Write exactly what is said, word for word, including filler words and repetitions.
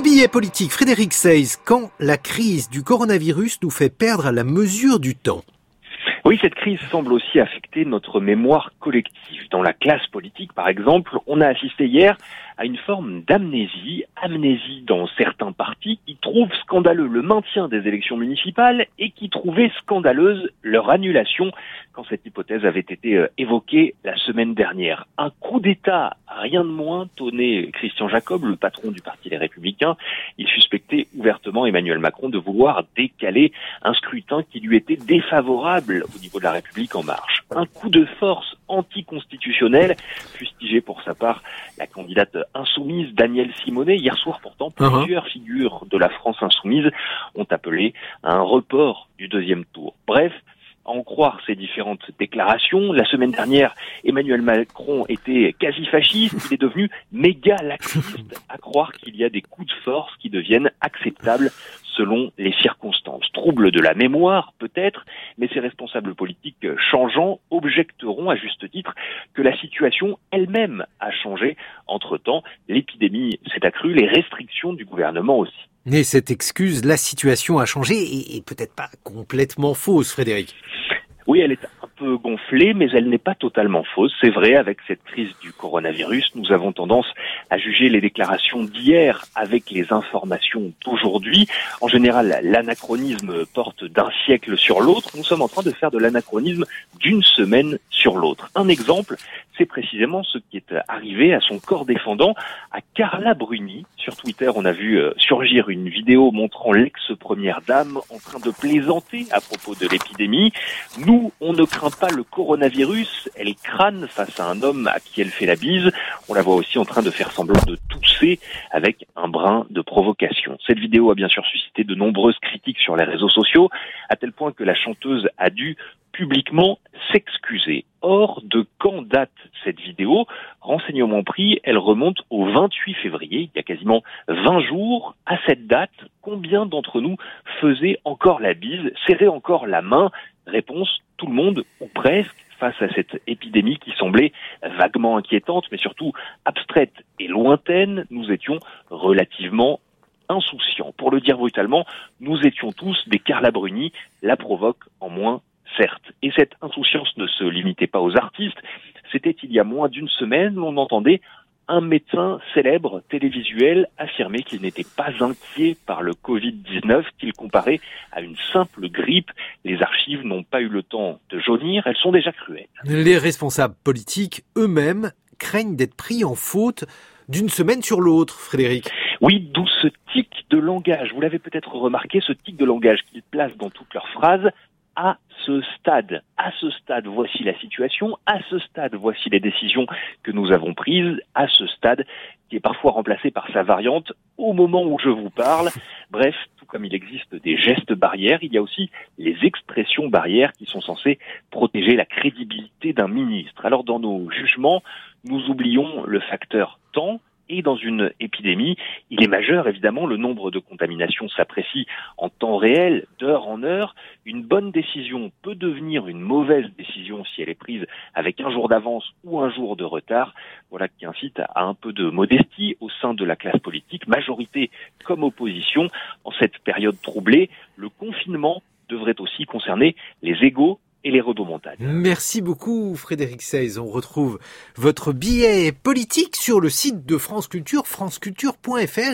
billet politique, Frédéric Seyss, quand la crise du coronavirus nous fait perdre la mesure du temps. Oui, cette crise semble aussi affecter notre mémoire collective. Dans la classe politique, par exemple, on a assisté hier à une forme d'amnésie, amnésie dans certains partis qui trouvent scandaleux le maintien des élections municipales et qui trouvaient scandaleuse leur annulation quand cette hypothèse avait été évoquée la semaine dernière. Un coup d'État, rien de moins, tonnait Christian Jacob, le patron du Parti Les Républicains. Il suspectait ouvertement Emmanuel Macron de vouloir décaler un scrutin qui lui était défavorable au niveau de la République en marche. Un coup de force anticonstitutionnel, fustigé pour sa part la candidate insoumise Danielle Simonet. Hier soir, pourtant, plusieurs uh-huh. figures de la France insoumise ont appelé à un report du deuxième tour. Bref, à en croire ces différentes déclarations, la semaine dernière, Emmanuel Macron était quasi fasciste, il est devenu méga laxiste, à croire qu'il y a des coups de force qui deviennent acceptables selon les circonstances. Trouble de la mémoire, peut-être, mais ces responsables politiques changeants objecteront à juste titre que la situation elle-même a changé. Entre-temps, l'épidémie s'est accrue, les restrictions du gouvernement aussi. Mais cette excuse, la situation a changé, et, et peut-être pas complètement fausse, Frédéric. Oui, elle est un peu gonflée, mais elle n'est pas totalement fausse. C'est vrai, avec cette crise du coronavirus, nous avons tendance à juger les déclarations d'hier avec les informations d'aujourd'hui. En général, l'anachronisme porte d'un siècle sur l'autre. Nous sommes en train de faire de l'anachronisme d'une semaine sur l'autre. Un exemple, c'est précisément ce qui est arrivé à son corps défendant, à Carla Bruni. Sur Twitter, on a vu surgir une vidéo montrant l'ex-première dame en train de plaisanter à propos de l'épidémie. Nous, on ne craint pas le coronavirus, elle crâne face à un homme à qui elle fait la bise. On la voit aussi en train de faire semblant de tousser avec un brin de provocation. Cette vidéo a bien sûr suscité de nombreuses critiques sur les réseaux sociaux, à tel point que la chanteuse a dû publiquement s'excuser. Or, de quand date cette vidéo? Renseignement pris, elle remonte au vingt-huit février, il y a quasiment vingt jours. À cette date, combien d'entre nous faisaient encore la bise, serraient encore la main? Réponse, tout le monde, ou presque, face à cette épidémie qui semblait vaguement inquiétante, mais surtout abstraite et lointaine. Nous étions relativement insouciants. Pour le dire brutalement, nous étions tous des Carla Bruni, la provoque en moins, certes. Et cette insouciance ne se limitait pas aux artistes. C'était il y a moins d'une semaine, on entendait un médecin célèbre télévisuel affirmer qu'il n'était pas inquiet par le covid dix-neuf, qu'il comparait à une simple grippe. Les archives n'ont pas eu le temps de jaunir, elles sont déjà cruelles. Les responsables politiques eux-mêmes craignent d'être pris en faute d'une semaine sur l'autre, Frédéric. Oui, d'où ce tic de langage. Vous l'avez peut-être remarqué, ce tic de langage qu'ils placent dans toutes leurs phrases. À ce stade, à ce stade, voici la situation, à ce stade, voici les décisions que nous avons prises, à ce stade, qui est parfois remplacé par sa variante, au moment où je vous parle. Bref, tout comme il existe des gestes barrières, il y a aussi les expressions barrières qui sont censées protéger la crédibilité d'un ministre. Alors dans nos jugements, nous oublions le facteur temps. Et dans une épidémie, il est majeur, évidemment, le nombre de contaminations s'apprécie en temps réel, d'heure en heure. Une bonne décision peut devenir une mauvaise décision si elle est prise avec un jour d'avance ou un jour de retard. Voilà qui incite à un peu de modestie au sein de la classe politique, majorité comme opposition. En cette période troublée, le confinement devrait aussi concerner les égos et les rodomontades. Merci beaucoup Frédéric Seyss. On retrouve votre billet politique sur le site de France Culture, franceculture point f r.